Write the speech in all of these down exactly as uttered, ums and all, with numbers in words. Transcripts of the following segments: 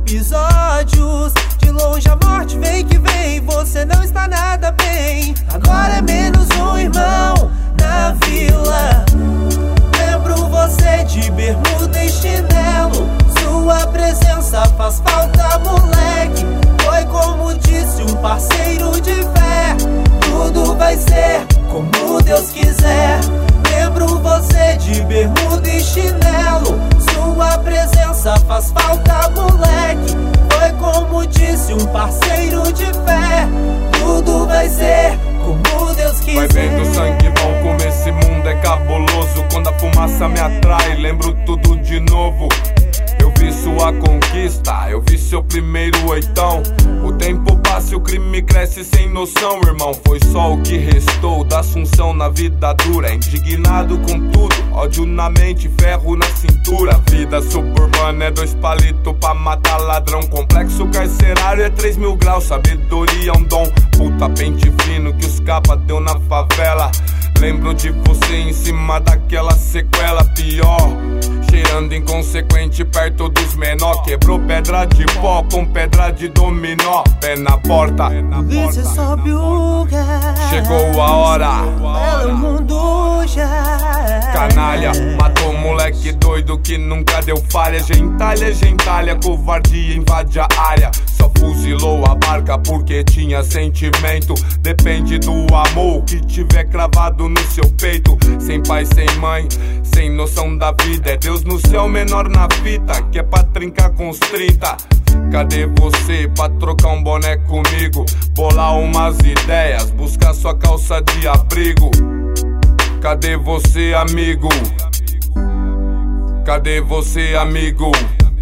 episódios. De longe a morte vem que vem, você não está nada bem. Agora é menos um irmão na vila. Lembro você de bermuda e chinelo. Sua presença faz falta, moleque. Foi como disse um parceiro de fé. Tudo vai ser como Deus quiser. Lembro você de bermuda e chinelo. Sua presença faz falta, moleque. Foi como disse um parceiro de fé. Tudo vai ser como Deus quiser. Vai vendo sangue bom como esse mundo é cabuloso. Quando a fumaça me atrai, lembro tudo de novo. Eu vi sua conquista, eu vi seu primeiro oitão. O tempo passa e o crime cresce sem noção, irmão. Foi só o que restou da assunção na vida dura. Indignado com tudo, ódio na mente, ferro na cintura. Vida suburbana é dois palitos pra matar ladrão. Complexo carcerário é três mil graus, sabedoria é um dom. Puta pente fino que os capa deu na favela. Lembro de você em cima daquela sequela pior. Cheirando inconsequente perto dos menor. Quebrou pedra de pó com pedra de dominó. Pé na porta, Polícia sobe o gás. chegou a hora. Pelo mundo já. Canalha, matou um moleque doido que nunca deu falha. Gentalha, gentalha, covardia invade a área. Só fuzilou a barca porque tinha sentimento. Depende do amor que tiver cravado no seu peito. Sem pai, sem mãe, sem noção da vida. É Deus no céu, menor na fita, que é pra trincar com os trinta. Cadê você pra trocar um boné comigo? Bolar umas ideias, buscar sua calça de abrigo. Cadê você, amigo? Cadê você, amigo?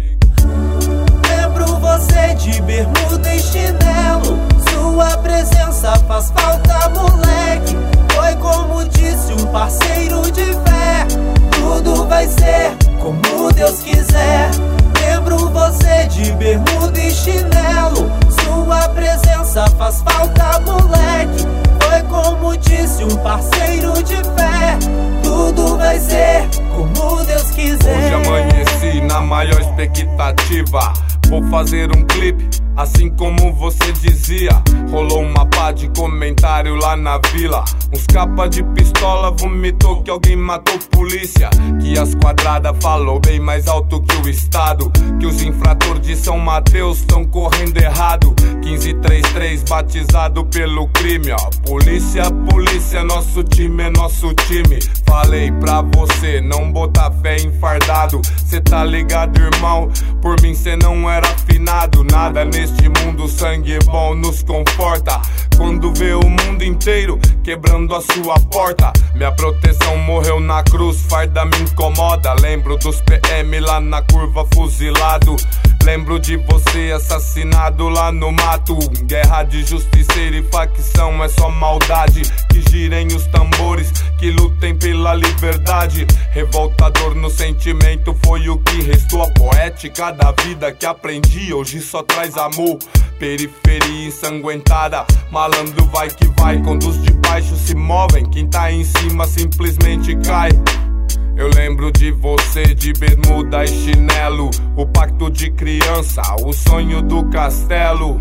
Lembro você de bermuda e chinelo. Sua presença faz falta, moleque. Foi como disse um parceiro de fé. Tudo vai ser como Deus quiser. Lembro você de bermuda e chinelo. Sua presença faz falta, moleque. Foi como disse um parceiro de fé. Tudo vai ser como Deus quiser. Hoje amanheci na maior expectativa. Vou fazer um clipe, assim como você dizia. Rolou uma pá de comentário lá na vila. Uns capa de pistola vomitou que alguém matou polícia. Que as quadradas falou bem mais alto que o estado. Que os infratores de São Mateus tão correndo errado. quinze trinta e três batizado pelo crime, ó. Polícia, polícia, nosso time é nosso time. Falei pra você não botar fé em fardado. Cê tá ligado, irmão? Por mim cê não era afinado. Nada neste mundo, sangue bom nos conforta. Quando vê o mundo inteiro quebrando a sua porta. Minha proteção morreu na cruz, farda me incomoda. Lembro dos P M lá na curva fuzilado. Lembro de você assassinado lá no mato. Guerra de justiceiro e facção é só maldade. Que girem os tambores, que lutem pela liberdade. Revoltador no sentimento foi o que restou. A poética da vida que aprendi hoje só traz amor. Periferia ensanguentada, malandro vai que vai. Quando os de baixo se movem, quem tá em cima simplesmente cai. Eu lembro de você de bermuda e chinelo. O pacto de criança, o sonho do castelo.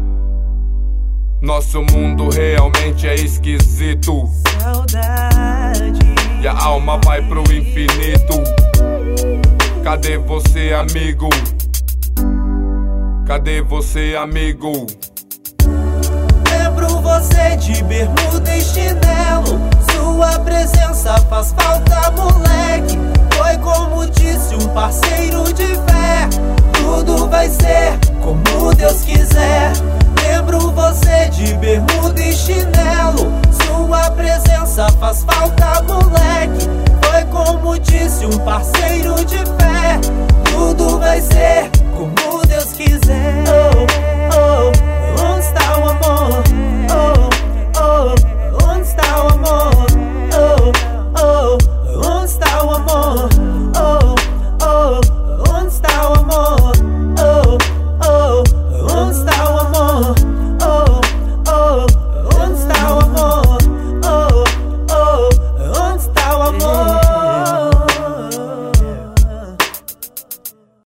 Nosso mundo realmente é esquisito. Saudade. E a alma vai pro infinito. Cadê você, amigo? Cadê você, amigo? Lembro você de bermuda e chinelo. Sua presença faz falta, moleque. Foi como disse um parceiro de fé. Tudo vai ser como Deus quiser. Lembro você de bermuda e chinelo. Sua presença faz falta, moleque. Foi como disse um parceiro de fé. Tudo vai ser como Deus quiser.